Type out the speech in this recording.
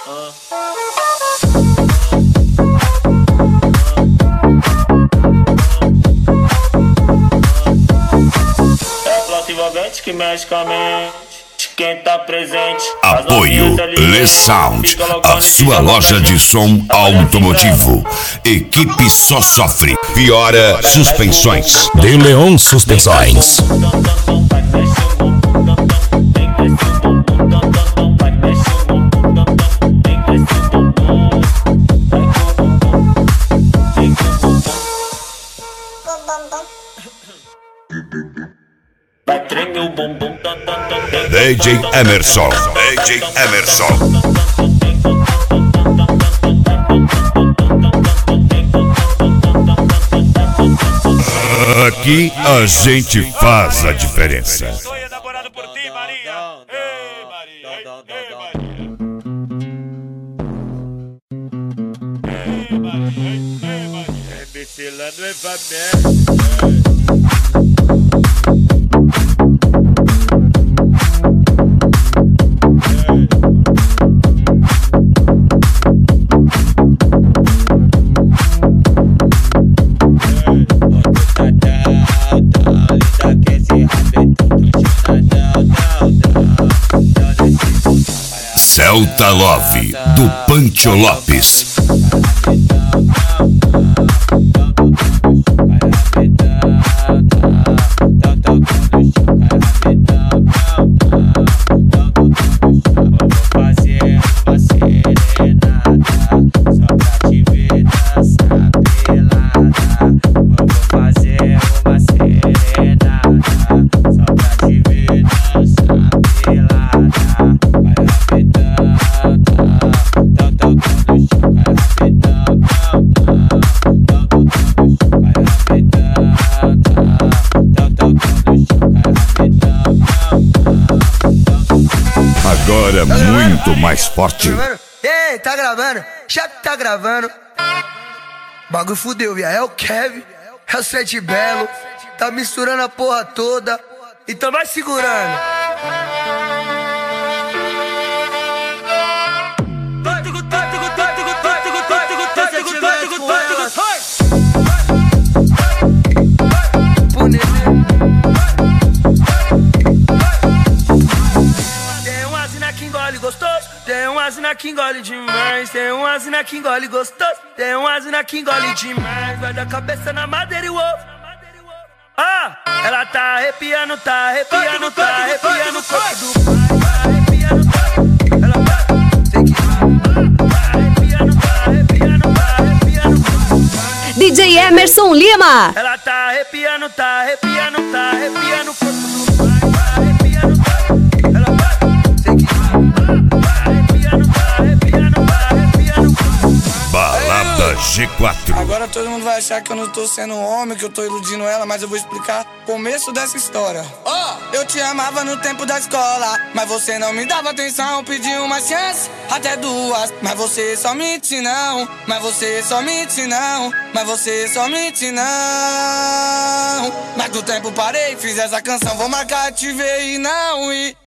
É planta envolvente que mexe com a mente. Quem tá presente. Apoio Le Sound, a sua loja de som automotivo. Equipe só sofre. Piora Suspensões. De Leon Suspensões. Vai tremer o bumbum. DJ Emerson. DJ Emerson. Aqui a gente faz a diferença. Sou enamorado por ti, Maria. Ei, Maria. Ei, Maria. Ei, Maria. Embicilando é família. Celta Love, do Pancho Lopes. Agora muito mais forte. Ei, tá gravando? Já que tá gravando. Bagulho fudeu, viado. É o Kevin, é o Sete Belo. Tá misturando a porra toda. Então vai segurando. Tem um asina que engole demais. Tem um asina que engole gostoso. Tem um asina que engole demais. Vai da cabeça na madeira e o ovo. Ah, ela tá arrepiando, tá arrepiando, tá arrepiando o corpo do pai. Tá arrepiando, ela tem que tá arrepiando, tá arrepiando, tá arrepiando o corpo do pai. DJ Emerson Lima. Ela tá arrepiando, tá arrepiando, tá arrepiando o corpo do pai. Tá arrepiando, ela tem que Balada G4. Agora todo mundo vai achar que eu não tô sendo um homem, que eu tô iludindo ela, mas eu vou explicar o começo dessa história. Eu te amava no tempo da escola, mas você não me dava atenção, pedi uma chance, até duas, mas você só mente não, mas você só mente não, mas você só mente não. Mas do tempo parei, fiz essa canção, vou marcar, te ver e não ir.